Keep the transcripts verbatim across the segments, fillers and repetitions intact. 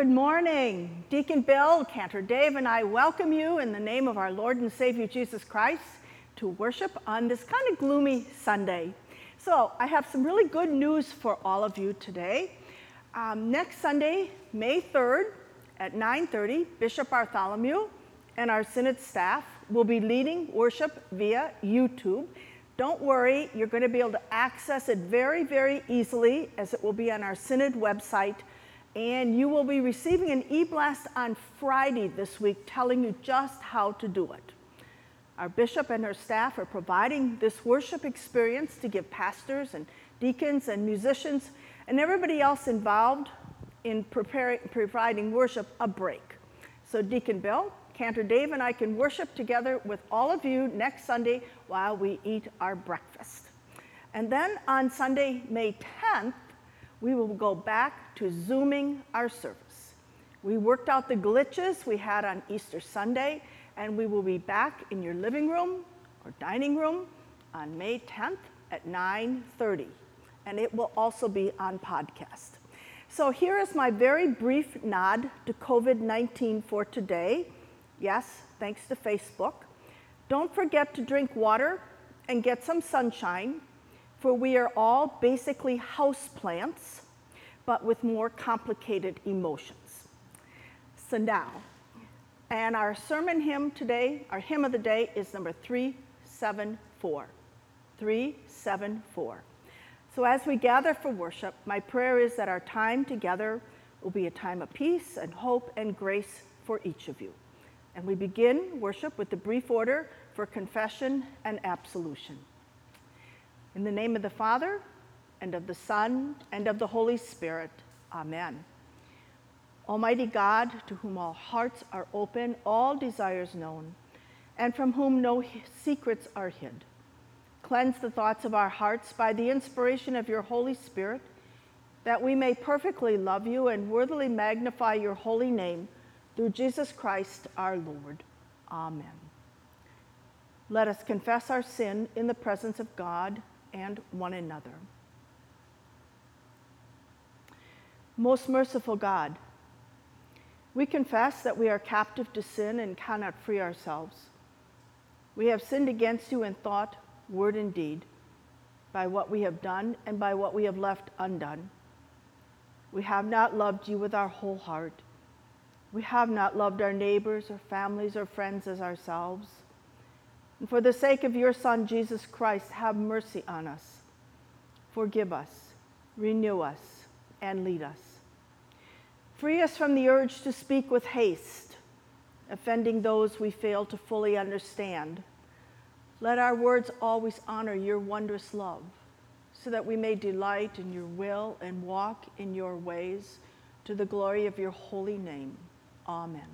good morning. Deacon Bill, Cantor Dave, and I welcome you in the name of our Lord and Savior Jesus Christ to worship on this kind of gloomy Sunday. So I have some really good news for all of you today. Um, next Sunday, May third at nine thirty, Bishop Bartholomew and our Synod staff will be leading worship via YouTube. Don't worry, you're going to be able to access it very, very easily as it will be on our Synod website. And you will be receiving an e-blast on Friday this week telling you just how to do it. Our bishop and her staff are providing this worship experience to give pastors and deacons and musicians and everybody else involved in preparing, providing worship a break. So Deacon Bill, Cantor Dave, and I can worship together with all of you next Sunday while we eat our breakfast. And then on Sunday, May tenth, we will go back to Zooming our service. We worked out the glitches we had on Easter Sunday, and we will be back in your living room or dining room on May tenth at nine thirty. And it will also be on podcast. So here is my very brief nod to COVID nineteen for today. Yes, thanks to Facebook. Don't forget to drink water and get some sunshine, for we are all basically house plants, but with more complicated emotions. So now, and our sermon hymn today, our hymn of the day is number three seventy-four. three seventy-four. So as we gather for worship, my prayer is that our time together will be a time of peace and hope and grace for each of you. And we begin worship with the brief order for confession and absolution. In the name of the Father, and of the Son, and of the Holy Spirit, amen. Almighty God, to whom all hearts are open, all desires known, and from whom no secrets are hid, cleanse the thoughts of our hearts by the inspiration of your Holy Spirit, that we may perfectly love you and worthily magnify your holy name, through Jesus Christ our Lord. Amen. Let us confess our sin in the presence of God and one another. Most merciful God, we confess that we are captive to sin and cannot free ourselves. We have sinned against you in thought, word, and deed, by what we have done and by what we have left undone. We have not loved you with our whole heart. We have not loved our neighbors or families or friends as ourselves. And for the sake of your Son, Jesus Christ, have mercy on us. Forgive us, renew us, and lead us. Free us from the urge to speak with haste, offending those we fail to fully understand. Let our words always honor your wondrous love, so that we may delight in your will and walk in your ways, to the glory of your holy name. Amen.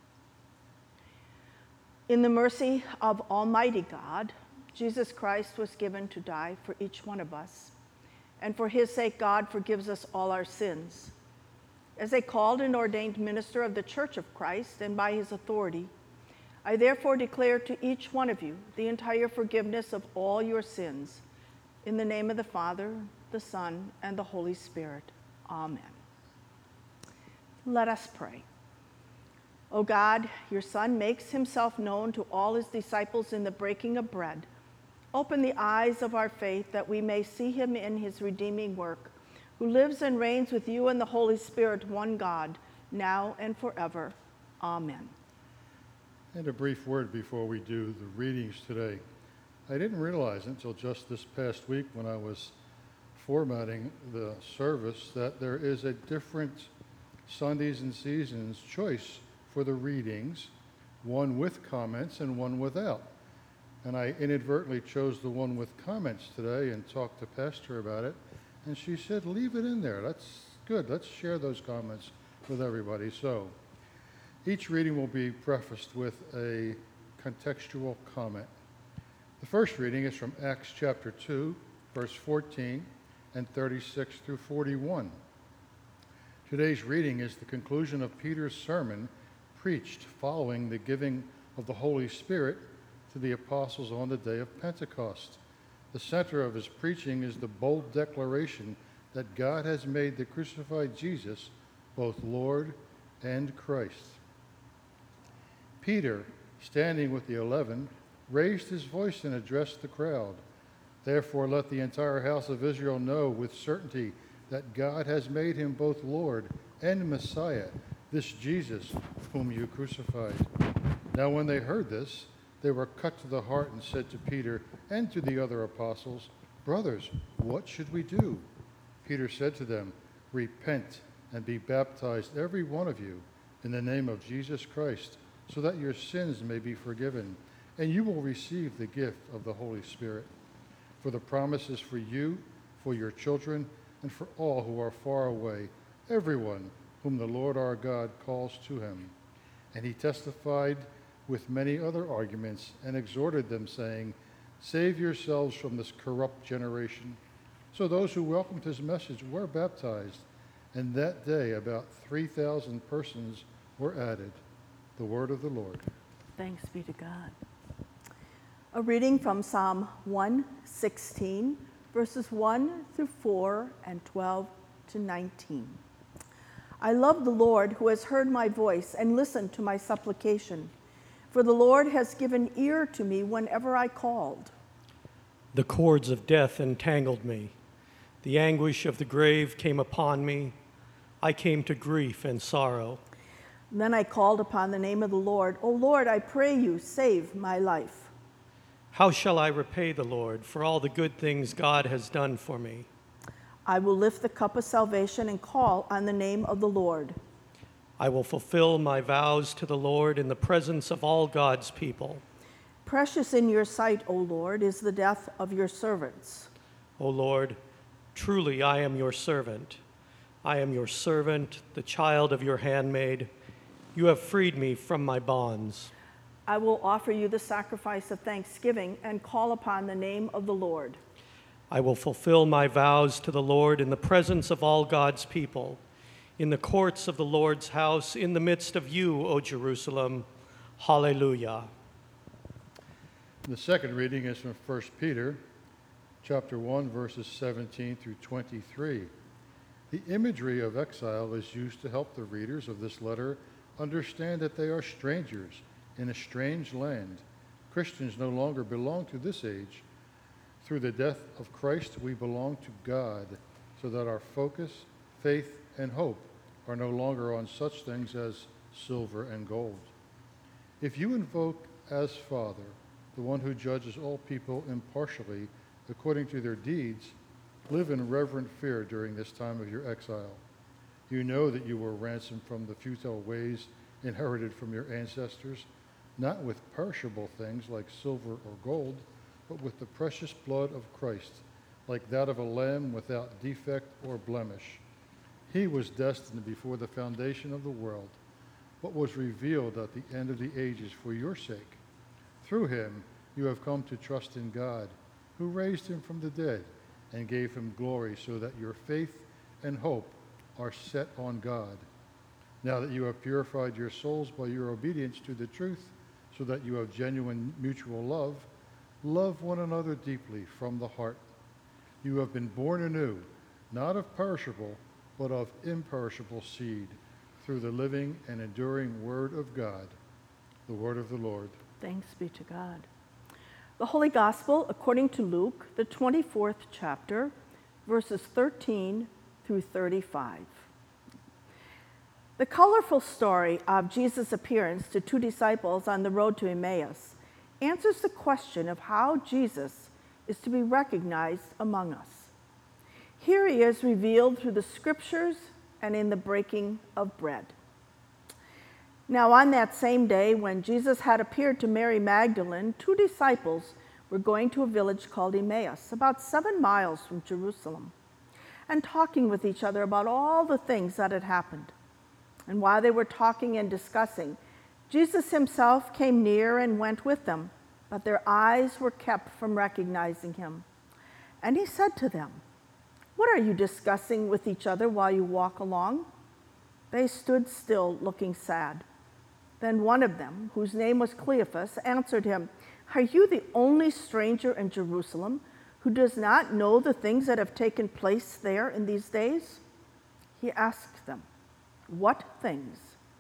In the mercy of Almighty God, Jesus Christ was given to die for each one of us, and for his sake God forgives us all our sins. As a called and ordained minister of the Church of Christ, and by his authority, I therefore declare to each one of you the entire forgiveness of all your sins, in the name of the Father, the Son, and the Holy Spirit. Amen. Let us pray. O God, your Son makes himself known to all his disciples in the breaking of bread. Open the eyes of our faith that we may see him in his redeeming work, who lives and reigns with you and the Holy Spirit, one God, now and forever. Amen. And a brief word before we do the readings today. I didn't realize until just this past week when I was formatting the service that there is a different Sundays and Seasons choice for the readings, one with comments and one without. And I inadvertently chose the one with comments today and talked to Pastor about it, and she said, leave it in there. That's good. Let's share those comments with everybody. So each reading will be prefaced with a contextual comment. The first reading is from Acts chapter two, verse fourteen and thirty-six through forty-one. Today's reading is the conclusion of Peter's sermon preached following the giving of the Holy Spirit to the apostles on the day of Pentecost. The center of his preaching is the bold declaration that God has made the crucified Jesus both Lord and Christ. Peter, standing with the eleven, raised his voice and addressed the crowd. Therefore, let the entire house of Israel know with certainty that God has made him both Lord and Messiah, this Jesus whom you crucified. Now, when they heard this, they were cut to the heart and said to Peter and to the other apostles, Brothers, what should we do? Peter said to them, Repent and be baptized, every one of you, in the name of Jesus Christ, so that your sins may be forgiven, and you will receive the gift of the Holy Spirit. For the promise is for you, for your children, and for all who are far away, everyone whom the Lord our God calls to him. And he testified with many other arguments and exhorted them, saying, Save yourselves from this corrupt generation. So those who welcomed his message were baptized, and that day about three thousand persons were added. The word of the Lord. Thanks be to God. A reading from Psalm one sixteen, verses one through four and twelve to nineteen. I love the Lord who has heard my voice and listened to my supplication. For the Lord has given ear to me whenever I called. The cords of death entangled me. The anguish of the grave came upon me. I came to grief and sorrow. Then I called upon the name of the Lord. O Lord, I pray you, save my life. How shall I repay the Lord for all the good things God has done for me? I will lift the cup of salvation and call on the name of the Lord. I will fulfill my vows to the Lord in the presence of all God's people. Precious in your sight, O Lord, is the death of your servants. O Lord, truly I am your servant. I am your servant, the child of your handmaid. You have freed me from my bonds. I will offer you the sacrifice of thanksgiving and call upon the name of the Lord. I will fulfill my vows to the Lord in the presence of all God's people, in the courts of the Lord's house, in the midst of you, O Jerusalem. Hallelujah. The second reading is from First Peter, chapter one, verses seventeen through twenty-three. The imagery of exile is used to help the readers of this letter understand that they are strangers in a strange land. Christians no longer belong to this age. Through the death of Christ, we belong to God, so that our focus, faith, and hope are no longer on such things as silver and gold. If you invoke as Father the one who judges all people impartially according to their deeds, live in reverent fear during this time of your exile. You know that you were ransomed from the futile ways inherited from your ancestors, not with perishable things like silver or gold, but with the precious blood of Christ, like that of a lamb without defect or blemish. He was destined before the foundation of the world, but was revealed at the end of the ages for your sake. Through him you have come to trust in God, who raised him from the dead and gave him glory, so that your faith and hope are set on God. Now that you have purified your souls by your obedience to the truth, so that you have genuine mutual love, love one another deeply from the heart. You have been born anew, not of perishable, but of imperishable seed, through the living and enduring Word of God. The word of the Lord. Thanks be to God. The Holy Gospel according to Luke, the twenty-fourth chapter, verses thirteen through thirty-five. The colorful story of Jesus' appearance to two disciples on the road to Emmaus answers the question of how Jesus is to be recognized among us. Here he is revealed through the scriptures and in the breaking of bread. Now, on that same day, when Jesus had appeared to Mary Magdalene, two disciples were going to a village called Emmaus, about seven miles from Jerusalem, and talking with each other about all the things that had happened. And while they were talking and discussing, Jesus himself came near and went with them, but their eyes were kept from recognizing him. And he said to them, "What are you discussing with each other while you walk along?" They stood still, looking sad. Then one of them, whose name was Cleophas, answered him, "Are you the only stranger in Jerusalem who does not know the things that have taken place there in these days?" He asked them, "What things?"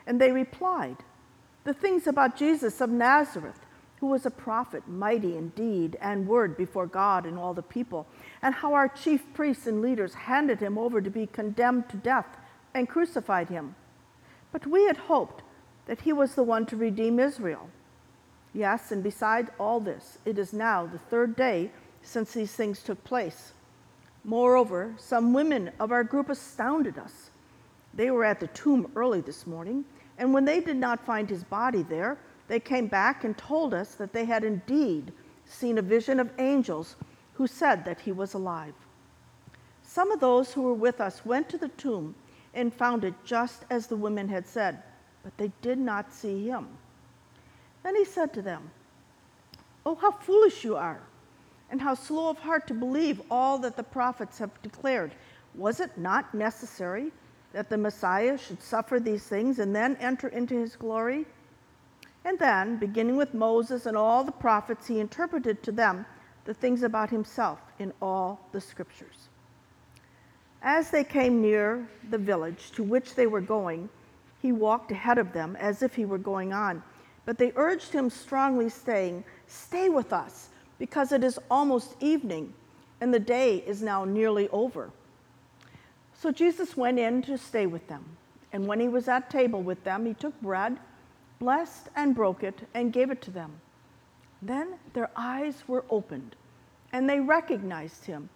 And they replied, "The things about Jesus of Nazareth, who was a prophet, mighty in deed and word before God and all the people, and how our chief priests and leaders handed him over to be condemned to death and crucified him. But we had hoped that he was the one to redeem Israel. Yes, and beside all this, it is now the third day since these things took place. Moreover, some women of our group astounded us. They were at the tomb early this morning, and when they did not find his body there, they came back and told us that they had indeed seen a vision of angels who said that he was alive. Some of those who were with us went to the tomb and found it just as the women had said, but they did not see him." Then he said to them, "Oh, how foolish you are, and how slow of heart to believe all that the prophets have declared. Was it not necessary that the Messiah should suffer these things and then enter into his glory?" And then, beginning with Moses and all the prophets, he interpreted to them the things about himself in all the scriptures. As they came near the village to which they were going, he walked ahead of them as if he were going on. But they urged him strongly, saying, "Stay with us, because it is almost evening, and the day is now nearly over." So Jesus went in to stay with them. And when he was at table with them, he took bread, blessed and broke it, and gave it to them. Then their eyes were opened, and they recognized him,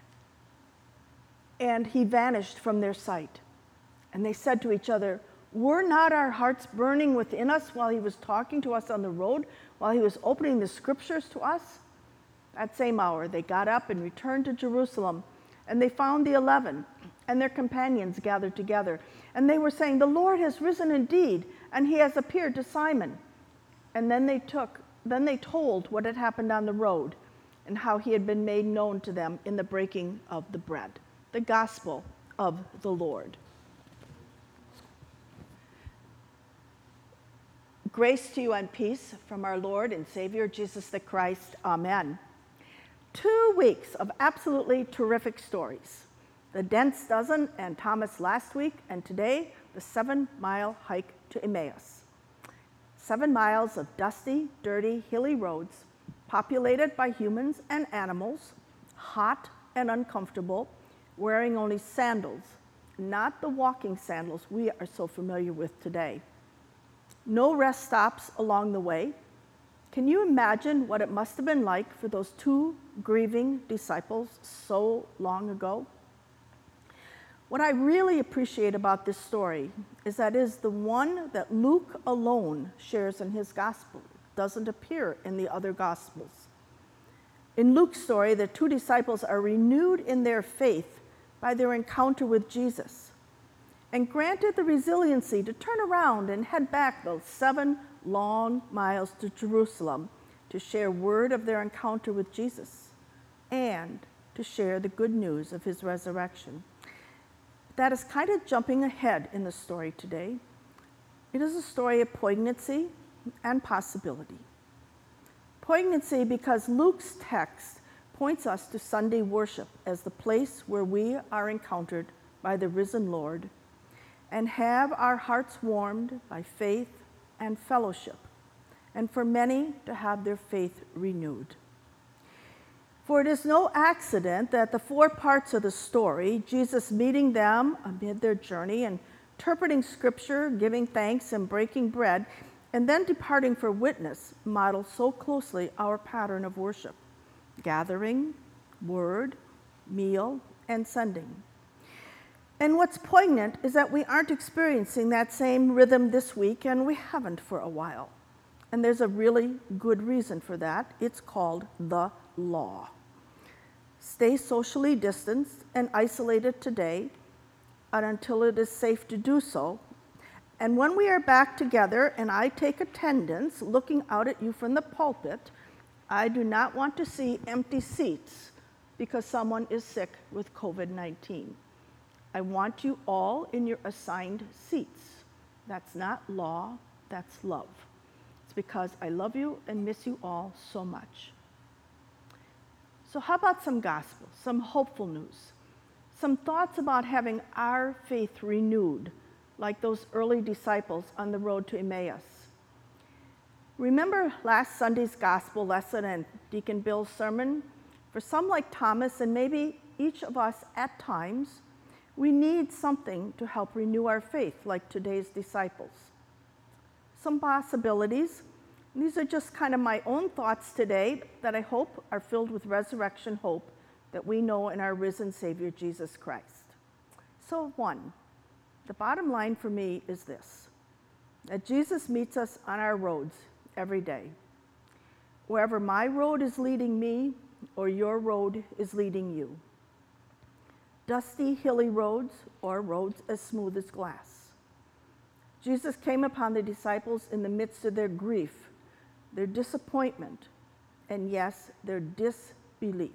and he vanished from their sight. And they said to each other, "Were not our hearts burning within us while he was talking to us on the road, while he was opening the scriptures to us?" That same hour they got up and returned to Jerusalem, and they found the eleven and their companions gathered together. And they were saying, "The Lord has risen indeed, and he has appeared to Simon." And then they took, then they told what had happened on the road and how he had been made known to them in the breaking of the bread. The gospel of the Lord. Grace to you and peace from our Lord and Savior, Jesus the Christ. Amen. Two weeks of absolutely terrific stories. The Dents Dozen and Thomas last week, and today, the seven-mile hike to Emmaus. Seven miles of dusty, dirty, hilly roads, populated by humans and animals, hot and uncomfortable, wearing only sandals, not the walking sandals we are so familiar with today. No rest stops along the way. Can you imagine what it must have been like for those two grieving disciples so long ago? What I really appreciate about this story is that it is the one that Luke alone shares in his gospel. It doesn't appear in the other gospels. In Luke's story, the two disciples are renewed in their faith by their encounter with Jesus and granted the resiliency to turn around and head back those seven long miles to Jerusalem to share word of their encounter with Jesus and to share the good news of his resurrection. That is kind of jumping ahead in the story today. It is a story of poignancy and possibility. Poignancy because Luke's text points us to Sunday worship as the place where we are encountered by the risen Lord and have our hearts warmed by faith and fellowship, and for many to have their faith renewed. For it is no accident that the four parts of the story, Jesus meeting them amid their journey, and interpreting scripture, giving thanks, and breaking bread, and then departing for witness, model so closely our pattern of worship: gathering, word, meal, and sending. And what's poignant is that we aren't experiencing that same rhythm this week, and we haven't for a while. And there's a really good reason for that. It's called the law. Stay socially distanced and isolated today and until it is safe to do so. And when we are back together and I take attendance looking out at you from the pulpit, I do not want to see empty seats because someone is sick with covid nineteen. I want you all in your assigned seats. That's not law, that's love. It's because I love you and miss you all so much. So how about some gospel, some hopeful news, some thoughts about having our faith renewed like those early disciples on the road to Emmaus. Remember last Sunday's gospel lesson and Deacon Bill's sermon? For some like Thomas, and maybe each of us at times, we need something to help renew our faith, like today's disciples. Some possibilities. These are just kind of my own thoughts today that I hope are filled with resurrection hope that we know in our risen Savior, Jesus Christ. So one, the bottom line for me is this, that Jesus meets us on our roads every day. Wherever my road is leading me, or your road is leading you. Dusty, hilly roads, or roads as smooth as glass. Jesus came upon the disciples in the midst of their grief, their disappointment, and yes, their disbelief.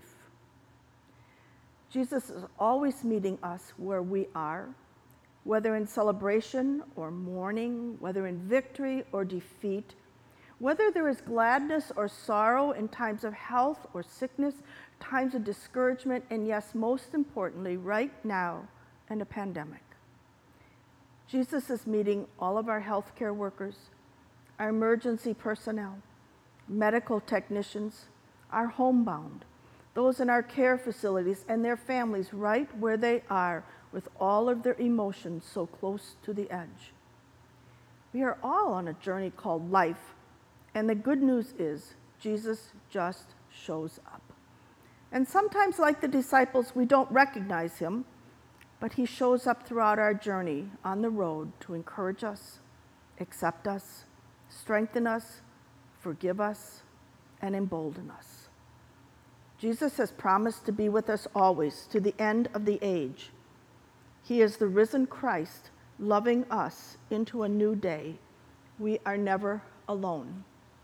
Jesus is always meeting us where we are, whether in celebration or mourning, whether in victory or defeat, whether there is gladness or sorrow in times of health or sickness, times of discouragement, and yes, most importantly, right now in a pandemic. Jesus is meeting all of our healthcare workers, our emergency personnel, medical technicians, our homebound, those in our care facilities and their families right where they are with all of their emotions so close to the edge. We are all on a journey called life, and the good news is Jesus just shows up. And sometimes, like the disciples, we don't recognize him, but he shows up throughout our journey on the road to encourage us, accept us, strengthen us, forgive us, and embolden us. Jesus has promised to be with us always to the end of the age. He is the risen Christ, loving us into a new day. We are never alone.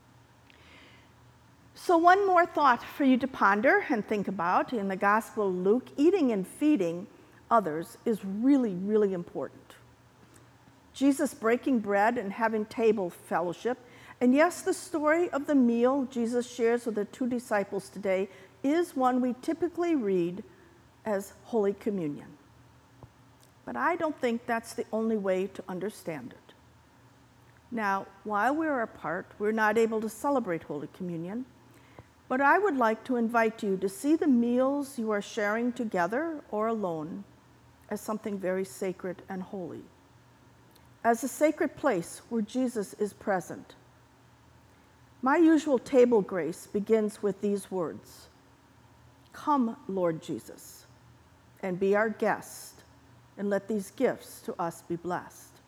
So one more thought for you to ponder and think about. In the Gospel of Luke, eating and feeding others is really, really important. Jesus breaking bread and having table fellowship. And yes, the story of the meal Jesus shares with the two disciples today is one we typically read as Holy Communion. But I don't think that's the only way to understand it. Now, while we're apart, we're not able to celebrate Holy Communion, but I would like to invite you to see the meals you are sharing together or alone as something very sacred and holy, as a sacred place where Jesus is present. My usual table grace begins with these words, "Come, Lord Jesus, and be our guest, and let these gifts to us be blessed."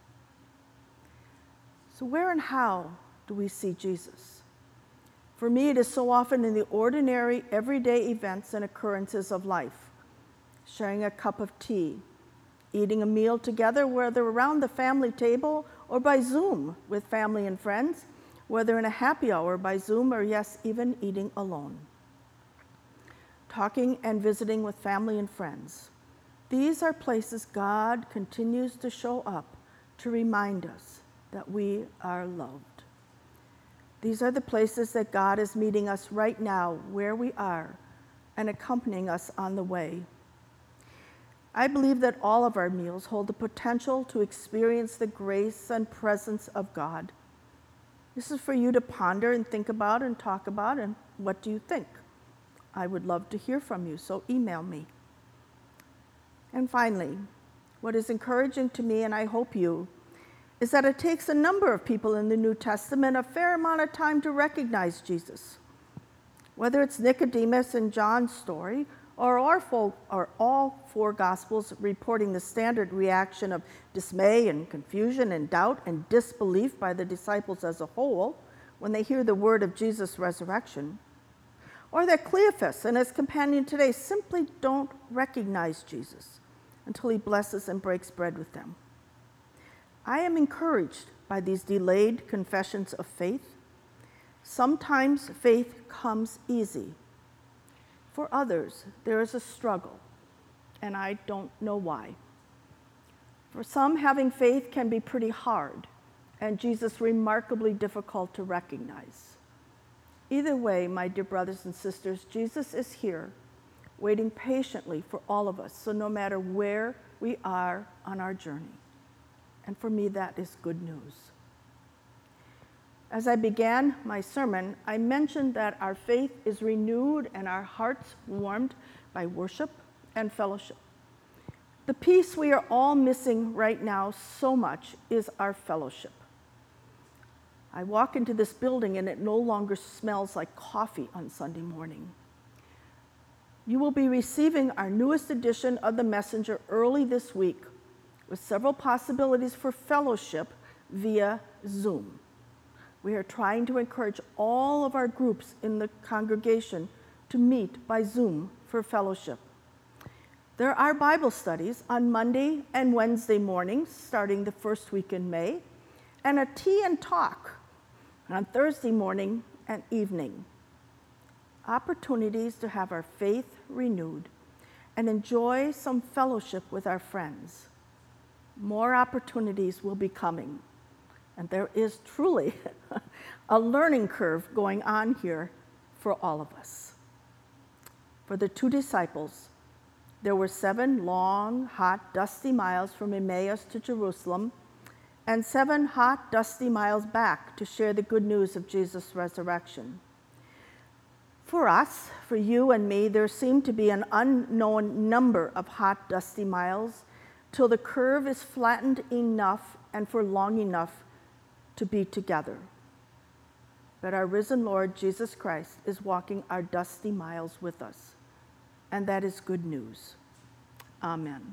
So where and how do we see Jesus? For me, it is so often in the ordinary, everyday events and occurrences of life, sharing a cup of tea, eating a meal together, whether around the family table or by Zoom with family and friends, whether in a happy hour by Zoom or, yes, even eating alone. Talking and visiting with family and friends. These are places God continues to show up to remind us that we are loved. These are the places that God is meeting us right now where we are and accompanying us on the way. I believe that all of our meals hold the potential to experience the grace and presence of God. This is for you to ponder and think about and talk about, and what do you think? I would love to hear from you, so email me. And finally, what is encouraging to me, and I hope you, is that it takes a number of people in the New Testament a fair amount of time to recognize Jesus. Whether it's Nicodemus in John's story, or, our full, or all four Gospels reporting the standard reaction of dismay and confusion and doubt and disbelief by the disciples as a whole when they hear the word of Jesus' resurrection, or that Cleophas and his companion today simply don't recognize Jesus until he blesses and breaks bread with them. I am encouraged by these delayed confessions of faith. Sometimes faith comes easy. For others, there is a struggle, and I don't know why. For some, having faith can be pretty hard, and Jesus remarkably difficult to recognize. Either way, my dear brothers and sisters, Jesus is here, waiting patiently for all of us, so no matter where we are on our journey. And for me, that is good news. As I began my sermon, I mentioned that our faith is renewed and our hearts warmed by worship and fellowship. The piece we are all missing right now so much is our fellowship. I walk into this building and it no longer smells like coffee on Sunday morning. You will be receiving our newest edition of the Messenger early this week with several possibilities for fellowship via Zoom. We are trying to encourage all of our groups in the congregation to meet by Zoom for fellowship. There are Bible studies on Monday and Wednesday mornings, starting the first week in May, and a tea and talk on Thursday morning and evening. Opportunities to have our faith renewed and enjoy some fellowship with our friends. More opportunities will be coming. And there is truly a learning curve going on here for all of us. For the two disciples, there were seven long, hot, dusty miles from Emmaus to Jerusalem, and seven hot, dusty miles back to share the good news of Jesus' resurrection. For us, for you and me, there seemed to be an unknown number of hot, dusty miles till the curve is flattened enough and for long enough to be together. But our risen Lord Jesus Christ is walking our dusty miles with us, and that is good news. Amen.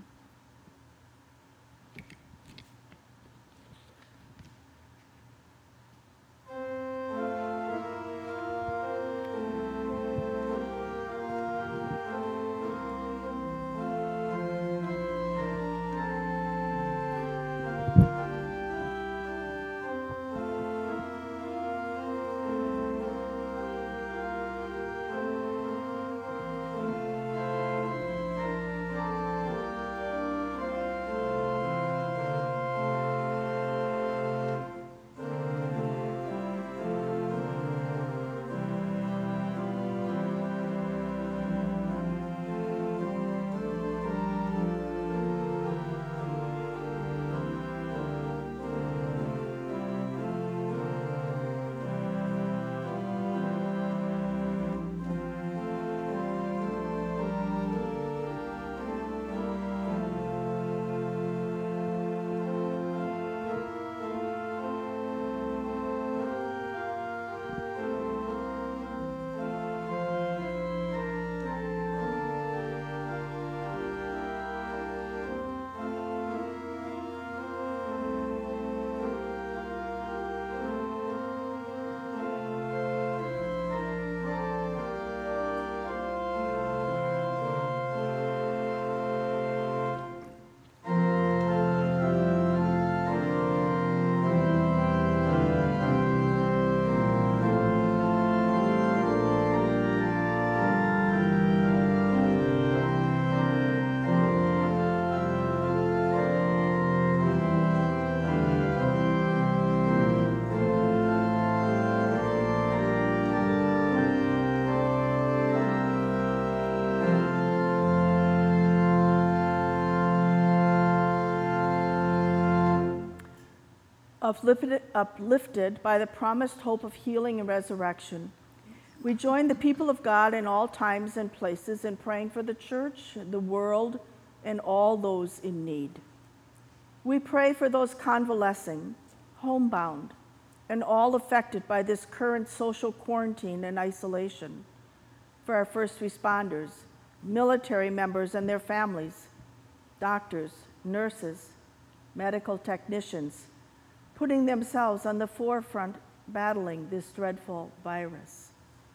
Uplifted, uplifted by the promised hope of healing and resurrection, we join the people of God in all times and places in praying for the church, the world, and all those in need. We pray for those convalescing, homebound, and all affected by this current social quarantine and isolation, for our first responders, military members and their families, doctors, nurses, medical technicians, putting themselves on the forefront battling this dreadful virus.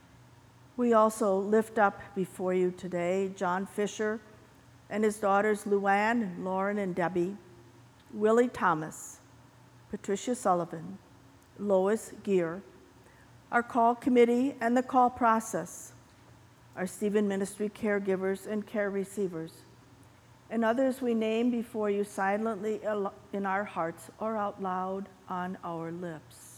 We also lift up before you today John Fisher and his daughters Luann, Lauren, and Debbie, Willie Thomas, Patricia Sullivan, Lois Gear, our call committee and the call process, our Stephen Ministry caregivers and care receivers, and others we name before you silently in our hearts or out loud on our lips.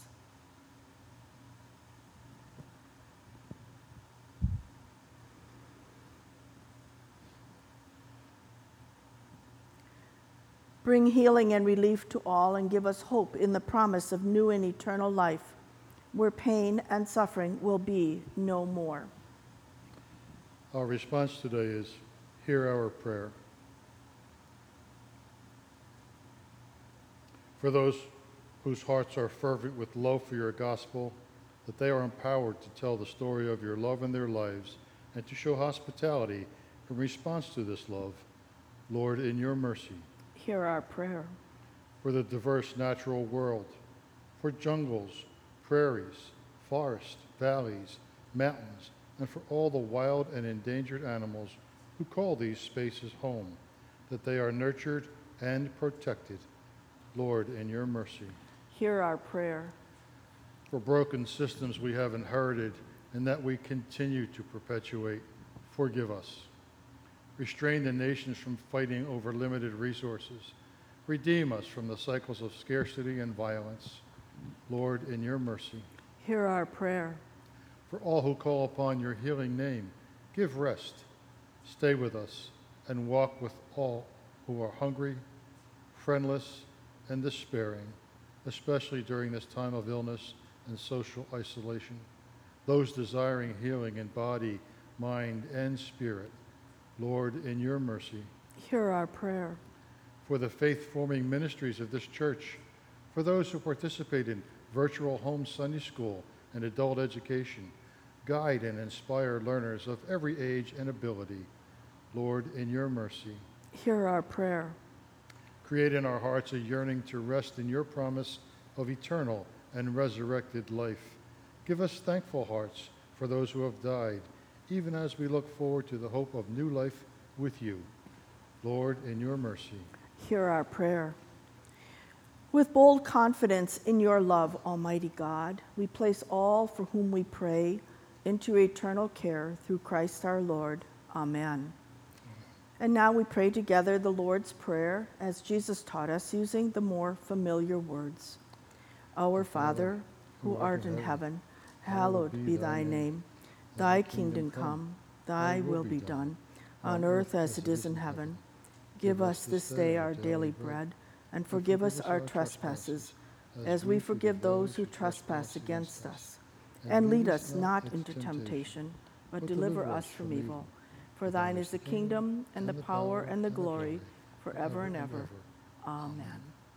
Bring healing and relief to all and give us hope in the promise of new and eternal life, where pain and suffering will be no more. Our response today is, hear our prayer. For those whose hearts are fervent with love for your gospel, that they are empowered to tell the story of your love in their lives and to show hospitality in response to this love, Lord, in your mercy. Hear our prayer. For the diverse natural world, for jungles, prairies, forests, valleys, mountains, and for all the wild and endangered animals who call these spaces home, that they are nurtured and protected, Lord, in your mercy. Hear our prayer. For broken systems we have inherited and that we continue to perpetuate, forgive us. Restrain the nations from fighting over limited resources. Redeem us from the cycles of scarcity and violence, Lord, in your mercy. Hear our prayer. For all who call upon your healing name, give rest. Stay with us and walk with all who are hungry, friendless, and despairing, especially during this time of illness and social isolation. Those desiring healing in body, mind, and spirit, Lord, in your mercy. Hear our prayer. For the faith-forming ministries of this church, for those who participate in virtual home Sunday school and adult education, guide and inspire learners of every age and ability, Lord, in your mercy. Hear our prayer. Create in our hearts a yearning to rest in your promise of eternal and resurrected life. Give us thankful hearts for those who have died, even as we look forward to the hope of new life with you. Lord, in your mercy. Hear our prayer. With bold confidence in your love, Almighty God, we place all for whom we pray into eternal care through Christ our Lord. Amen. And now we pray together the Lord's Prayer as Jesus taught us, using the more familiar words. Our Father, who art in heaven, hallowed be thy name. Thy kingdom come, thy will be done, on earth as it is in heaven. Give us this day our daily bread, and forgive us our trespasses, as we forgive those who trespass against us. And lead us not into temptation, but deliver us from evil. For thine is the kingdom, and the power, and the glory, forever and ever. Amen.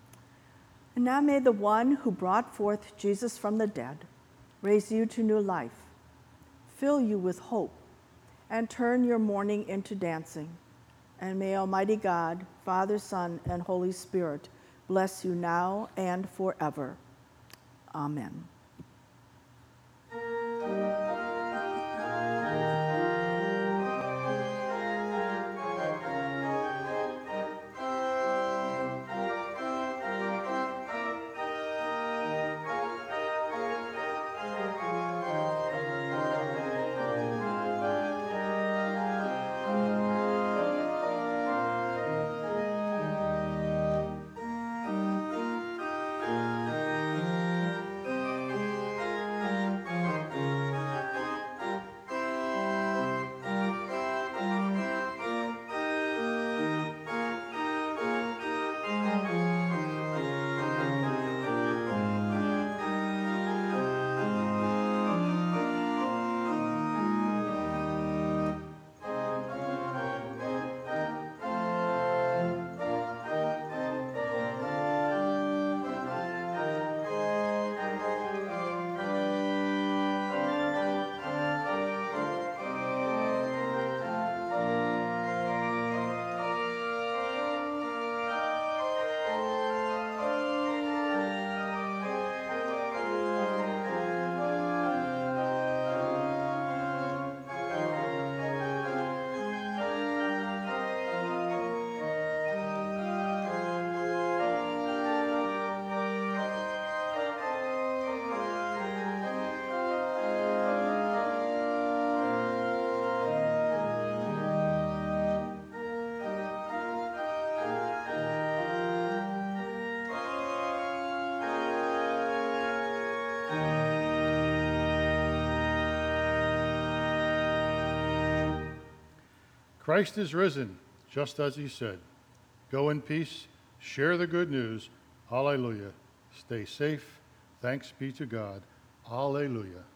And now may the one who brought forth Jesus from the dead raise you to new life, fill you with hope, and turn your mourning into dancing. And may Almighty God, Father, Son, and Holy Spirit bless you now and forever. Amen. Christ is risen, just as he said. Go in peace Share the good news. Hallelujah. Stay safe. Thanks be to God. Hallelujah.